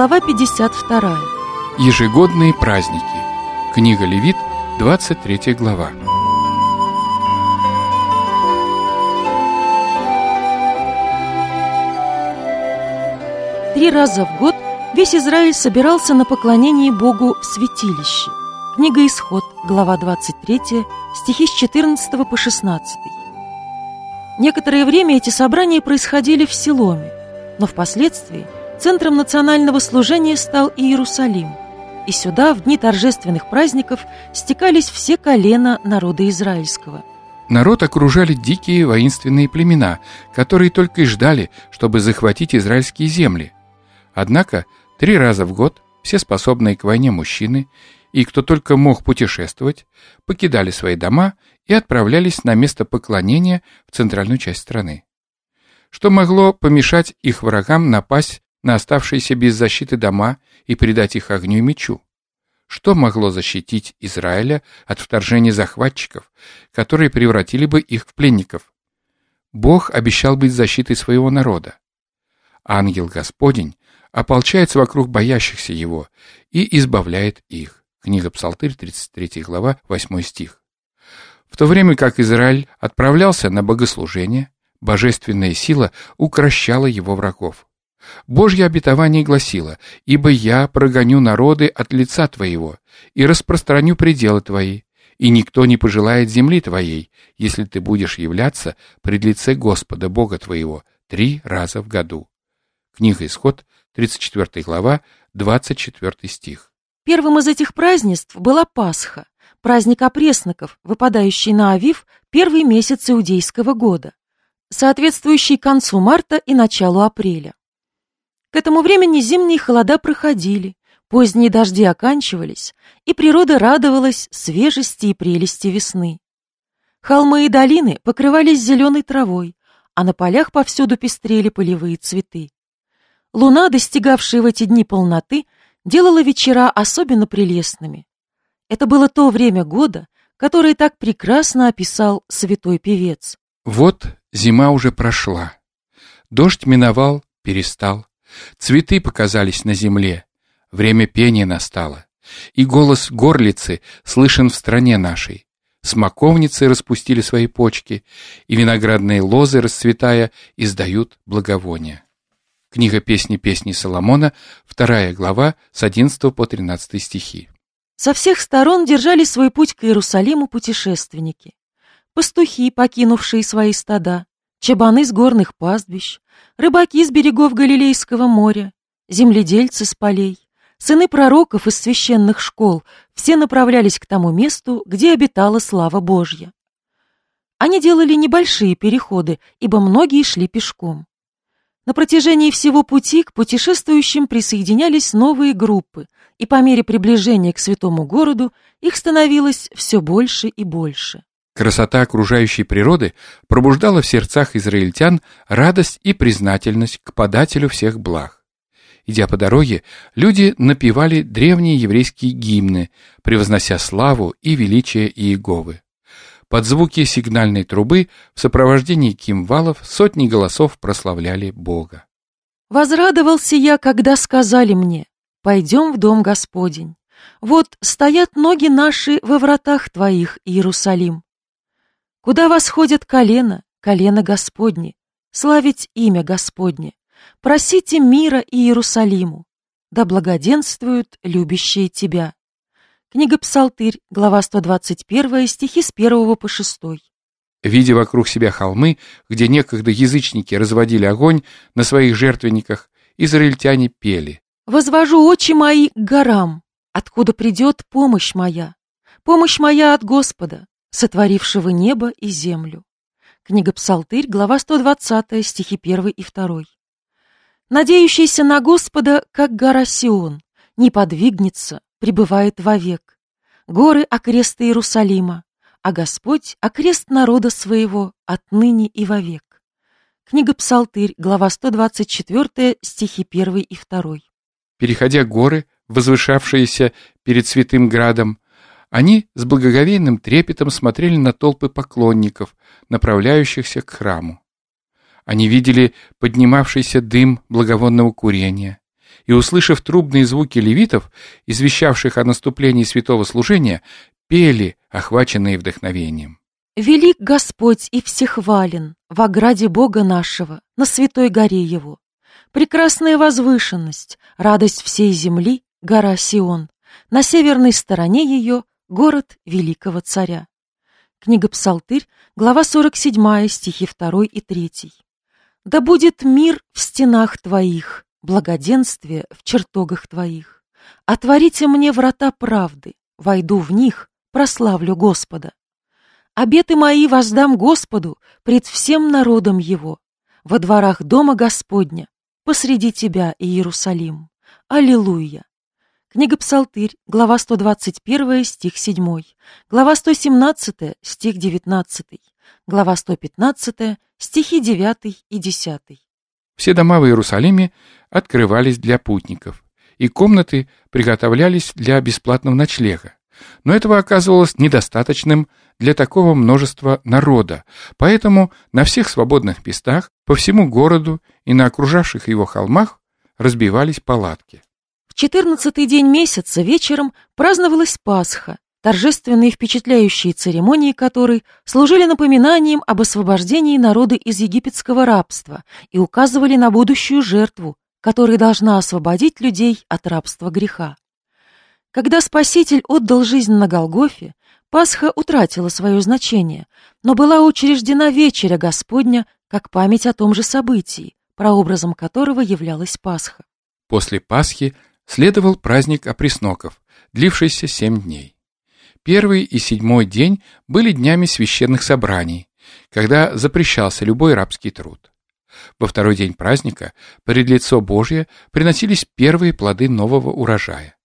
Глава 52. Ежегодные праздники. Книга Левит, 23 глава. Три раза в год весь Израиль собирался на поклонение Богу в святилище. Книга Исход, глава 23, стихи с 14 по 16. Некоторое время эти собрания происходили в Силоме, но впоследствии центром национального служения стал Иерусалим, и сюда в дни торжественных праздников стекались все колена народа израильского. Народ окружали дикие воинственные племена, которые только и ждали, чтобы захватить израильские земли. Однако 3 раза в год все способные к войне мужчины и кто только мог путешествовать, покидали свои дома и отправлялись на место поклонения в центральную часть страны. Что могло помешать их врагам напасть на оставшиеся без защиты дома и предать их огню и мечу? Что могло защитить Израиля от вторжения захватчиков, которые превратили бы их в пленников? Бог обещал быть защитой своего народа. Ангел Господень ополчается вокруг боящихся Его и избавляет их. Книга Псалтырь, 33 глава, 8 стих. В то время как Израиль отправлялся на богослужение, божественная сила укрощала его врагов. Божье обетование гласило: «Ибо я прогоню народы от лица твоего и распространю пределы твои, и никто не пожелает земли твоей, если ты будешь являться пред лице Господа Бога твоего 3 раза в году». Книга Исход, 34 глава, 24 стих. Первым из этих празднеств была Пасха, праздник опресноков, выпадающий на Авив, первый месяц иудейского года, соответствующий концу марта и началу апреля. К этому времени зимние холода проходили, поздние дожди оканчивались, и природа радовалась свежести и прелести весны. Холмы и долины покрывались зеленой травой, а на полях повсюду пестрели полевые цветы. Луна, достигавшая в эти дни полноты, делала вечера особенно прелестными. Это было то время года, которое так прекрасно описал святой певец. Вот зима уже прошла. Дождь миновал, перестал. Цветы показались на земле. Время пения настало. И голос горлицы слышен в стране нашей. Смоковницы распустили свои почки, и виноградные лозы, расцветая, издают благовония. Книга Песни Соломона, 2 глава, с 11 по 13 стихи. Со всех сторон держали свой путь к Иерусалиму путешественники. Пастухи, покинувшие свои стада, чабаны с горных пастбищ, рыбаки с берегов Галилейского моря, земледельцы с полей, сыны пророков из священных школ, все направлялись к тому месту, где обитала слава Божья. Они делали небольшие переходы, ибо многие шли пешком. На протяжении всего пути к путешествующим присоединялись новые группы, и по мере приближения к святому городу их становилось все больше и больше. Красота окружающей природы пробуждала в сердцах израильтян радость и признательность к подателю всех благ. Идя по дороге, люди напевали древние еврейские гимны, превознося славу и величие Иеговы. Под звуки сигнальной трубы в сопровождении кимвалов сотни голосов прославляли Бога. «Возрадовался я, когда сказали мне: пойдем в дом Господень. Вот стоят ноги наши во вратах твоих, Иерусалим. Куда восходят колена Господни, славить имя Господне. Просите мира Иерусалиму, да благоденствуют любящие тебя». Книга Псалтырь, глава 121, стихи с 1 по 6. Видя вокруг себя холмы, где некогда язычники разводили огонь на своих жертвенниках, израильтяне пели: «Возвожу очи мои к горам, откуда придет помощь моя от Господа, сотворившего небо и землю». Книга Псалтырь, глава 120, стихи 1 и 2. «Надеющийся на Господа, как гора Сион, не подвигнется, пребывает вовек. Горы окрест Иерусалима, а Господь окрест народа своего отныне и вовек». Книга Псалтырь, глава 124, стихи 1 и 2. Переходя горы, возвышавшиеся перед святым градом, они с благоговейным трепетом смотрели на толпы поклонников, направляющихся к храму. Они видели поднимавшийся дым благовонного курения, и, услышав трубные звуки левитов, извещавших о наступлении святого служения, пели, охваченные вдохновением. «Велик Господь и всехвален в ограде Бога нашего, на святой горе Его. Прекрасная возвышенность, радость всей земли, гора Сион, на северной стороне ее город великого царя». Книга Псалтырь, глава 47, стихи 2 и 3. «Да будет мир в стенах Твоих, благоденствие в чертогах Твоих. Отворите мне врата правды, войду в них, прославлю Господа. Обеты мои воздам Господу пред всем народом Его, во дворах дома Господня, посреди Тебя, Иерусалим. Аллилуйя». Книга Псалтырь, глава 121, стих 7, глава 117, стих 19, глава 115, стихи 9 и 10. Все дома в Иерусалиме открывались для путников, и комнаты приготовлялись для бесплатного ночлега. Но этого оказывалось недостаточным для такого множества народа, поэтому на всех свободных местах по всему городу и на окружавших его холмах разбивались палатки. В 14-й день месяца вечером праздновалась Пасха, торжественные и впечатляющие церемонии которой служили напоминанием об освобождении народа из египетского рабства и указывали на будущую жертву, которая должна освободить людей от рабства греха. Когда Спаситель отдал жизнь на Голгофе, Пасха утратила свое значение, но была учреждена вечеря Господня как память о том же событии, прообразом которого являлась Пасха. После Пасхи следовал праздник опресноков, длившийся 7 дней. 1-й и 7-й день были днями священных собраний, когда запрещался любой рабский труд. Во 2-й день праздника пред лицо Божье приносились первые плоды нового урожая.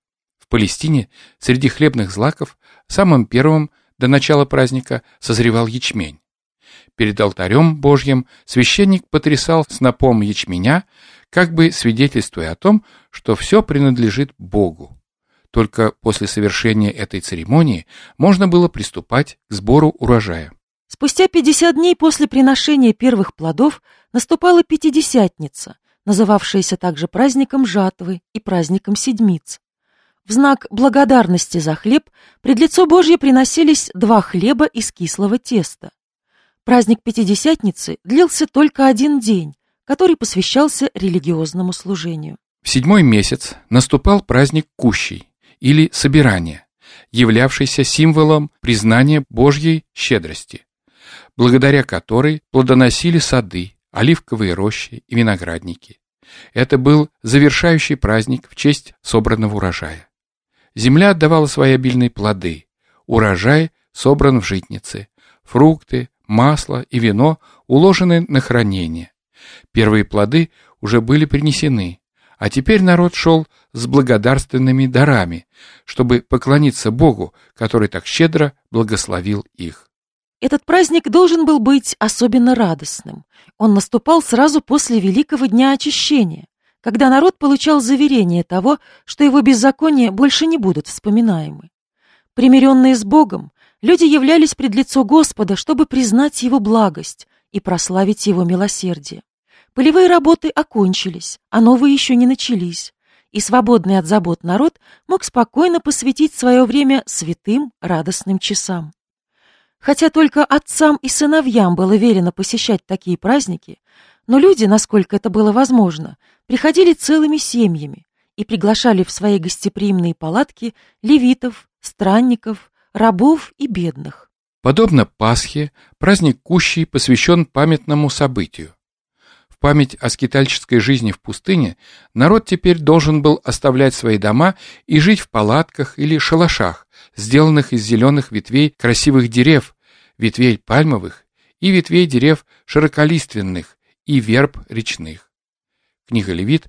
В Палестине среди хлебных злаков самым первым до начала праздника созревал ячмень. Перед алтарем Божьим священник потрясал снопом ячменя, как бы свидетельствуя о том, что все принадлежит Богу. Только после совершения этой церемонии можно было приступать к сбору урожая. Спустя 50 дней после приношения первых плодов наступала Пятидесятница, называвшаяся также праздником жатвы и праздником седмиц. В знак благодарности за хлеб пред лицо Божье приносились 2 хлеба из кислого теста. Праздник Пятидесятницы длился только 1 день, который посвящался религиозному служению. В 7-й месяц наступал праздник Кущей, или собирания, являвшийся символом признания Божьей щедрости, благодаря которой плодоносили сады, оливковые рощи и виноградники. Это был завершающий праздник в честь собранного урожая. Земля отдавала свои обильные плоды, урожай собран в житнице, фрукты, масло и вино уложены на хранение. Первые плоды уже были принесены, а теперь народ шел с благодарственными дарами, чтобы поклониться Богу, который так щедро благословил их. Этот праздник должен был быть особенно радостным. Он наступал сразу после Великого Дня Очищения, когда народ получал заверение того, что его беззакония больше не будут вспоминаемы. Примиренные с Богом, люди являлись пред лицо Господа, чтобы признать Его благость и прославить Его милосердие. Полевые работы окончились, а новые еще не начались, и свободный от забот народ мог спокойно посвятить свое время святым радостным часам. Хотя только отцам и сыновьям было велено посещать такие праздники, но люди, насколько это было возможно, приходили целыми семьями и приглашали в свои гостеприимные палатки левитов, странников, рабов и бедных. Подобно Пасхе, праздник Кущей посвящен памятному событию. В память о скитальческой жизни в пустыне народ теперь должен был оставлять свои дома и жить в палатках или шалашах, сделанных из зеленых ветвей красивых дерев, ветвей пальмовых и ветвей дерев широколиственных и верб речных. Книга Левит,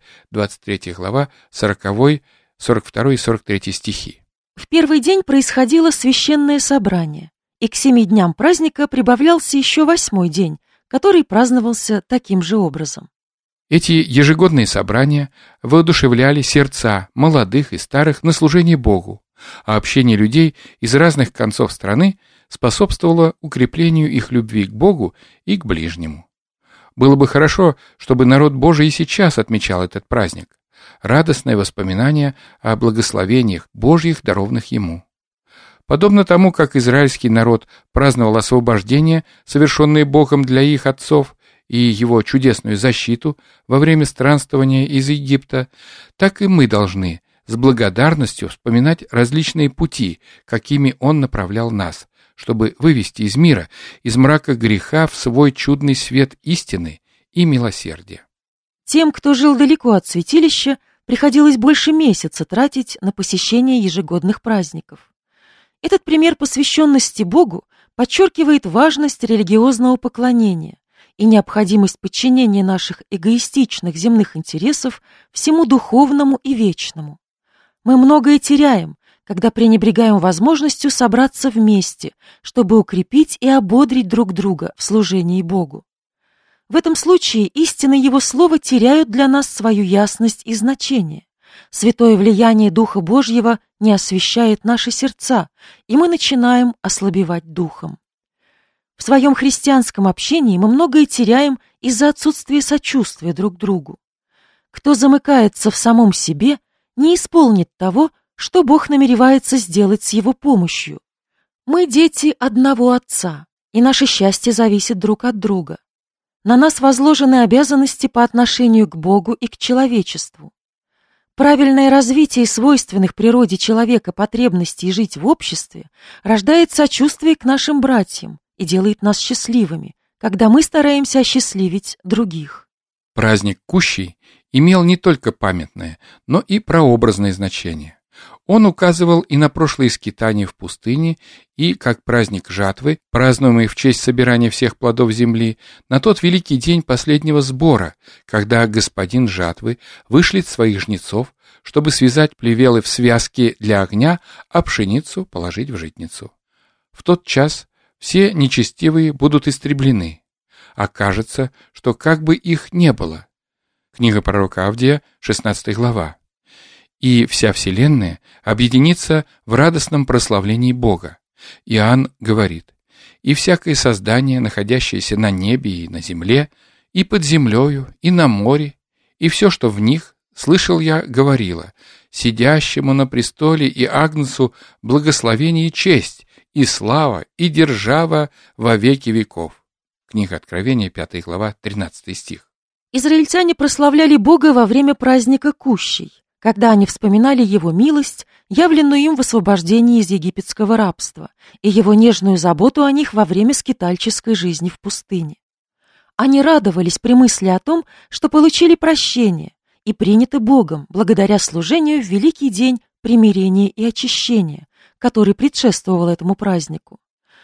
23 глава, 40, 42 и 43 стихи. В первый день происходило священное собрание, и к 7 дням праздника прибавлялся еще 8-й день, который праздновался таким же образом. Эти ежегодные собрания воодушевляли сердца молодых и старых на служение Богу, а общение людей из разных концов страны способствовало укреплению их любви к Богу и к ближнему. Было бы хорошо, чтобы народ Божий и сейчас отмечал этот праздник. радостное воспоминание о благословениях Божьих, дарованных ему. Подобно тому, как израильский народ праздновал освобождение, совершенное Богом для их отцов, и его чудесную защиту во время странствования из Египта, так и мы должны с благодарностью вспоминать различные пути, какими Он направлял нас, чтобы вывести из мира, из мрака греха в свой чудный свет истины и милосердия. Тем, кто жил далеко от святилища, приходилось больше месяца тратить на посещение ежегодных праздников. Этот пример посвященности Богу подчеркивает важность религиозного поклонения и необходимость подчинения наших эгоистичных земных интересов всему духовному и вечному. Мы многое теряем, когда пренебрегаем возможностью собраться вместе, чтобы укрепить и ободрить друг друга в служении Богу. В этом случае истины Его Слова теряют для нас свою ясность и значение. Святое влияние Духа Божьего не освещает наши сердца, и мы начинаем ослабевать духом. В своем христианском общении мы многое теряем из-за отсутствия сочувствия друг другу. Кто замыкается в самом себе, не исполнит того, что Бог намеревается сделать с его помощью. Мы дети одного Отца, и наше счастье зависит друг от друга. На нас возложены обязанности по отношению к Богу и к человечеству. Правильное развитие свойственных природе человека потребностей жить в обществе рождает сочувствие к нашим братьям и делает нас счастливыми, когда мы стараемся осчастливить других. Праздник Кущей имел не только памятное, но и прообразное значение. Он указывал и на прошлые скитания в пустыне, и, как праздник жатвы, празднуемый в честь собирания всех плодов земли, на тот великий день последнего сбора, когда господин жатвы вышлет своих жнецов, чтобы связать плевелы в связки для огня, а пшеницу положить в житницу. В тот час все нечестивые будут истреблены. Окажется, что как бы их не было. Книга пророка Авдия, 16 глава. И вся вселенная объединится в радостном прославлении Бога. Иоанн говорит: «И всякое создание, находящееся на небе и на земле, и под землею, и на море, и все, что в них, слышал я, говорило: сидящему на престоле и Агнцу благословение и честь, и слава, и держава во веки веков». Книга Откровения, 5 глава, 13 стих. Израильтяне прославляли Бога во время праздника Кущей, когда они вспоминали Его милость, явленную им в освобождении из египетского рабства, и Его нежную заботу о них во время скитальческой жизни в пустыне. Они радовались при мысли о том, что получили прощение и приняты Богом благодаря служению в великий день примирения и очищения, который предшествовал этому празднику.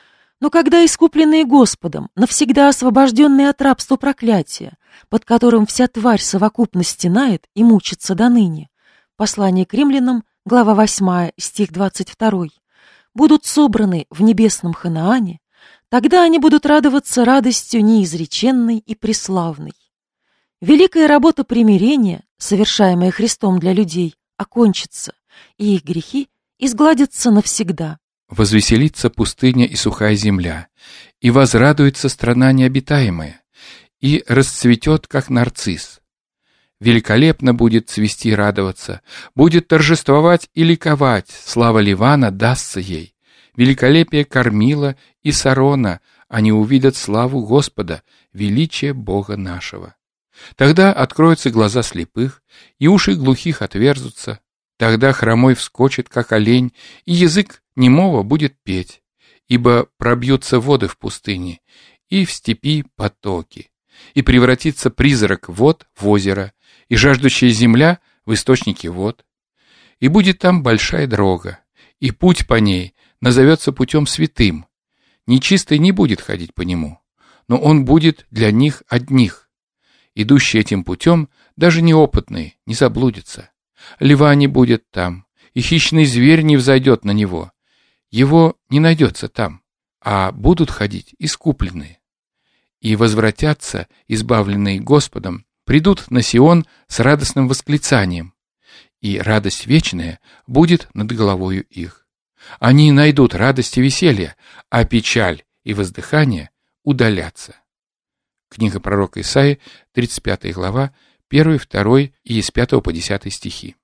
Но когда искупленные Господом, навсегда освобожденные от рабства проклятия, под которым вся тварь совокупно стенает и мучится доныне, Послание к римлянам, глава 8, стих 22, будут собраны в небесном Ханаане, тогда они будут радоваться радостью неизреченной и преславной. Великая работа примирения, совершаемая Христом для людей, окончится, и их грехи изгладятся навсегда. «Возвеселится пустыня и сухая земля, и возрадуется страна необитаемая, и расцветет, как нарцисс. Великолепно будет цвести и радоваться, будет торжествовать и ликовать, слава Ливана дастся ей. Великолепие Кармила и Сарона, они увидят славу Господа, величие Бога нашего. Тогда откроются глаза слепых, и уши глухих отверзутся. Тогда хромой вскочит, как олень, и язык немого будет петь, ибо пробьются воды в пустыне, и в степи потоки, и превратится призрак вод в озеро, и жаждущая земля в источники вод. И будет там большая дорога, и путь по ней назовется путем святым. Нечистый не будет ходить по нему, но он будет для них одних. Идущий этим путем, даже неопытный, не заблудится. Льва не будет там, и хищный зверь не взойдет на него. Его не найдется там, а будут ходить искупленные. И возвратятся, избавленные Господом, придут на Сион с радостным восклицанием, и радость вечная будет над головою их. Они найдут радость и веселье, а печаль и воздыхание удалятся. Книга пророка Исаии, 35 глава, 1, 2 и с 5 по 10 стихи.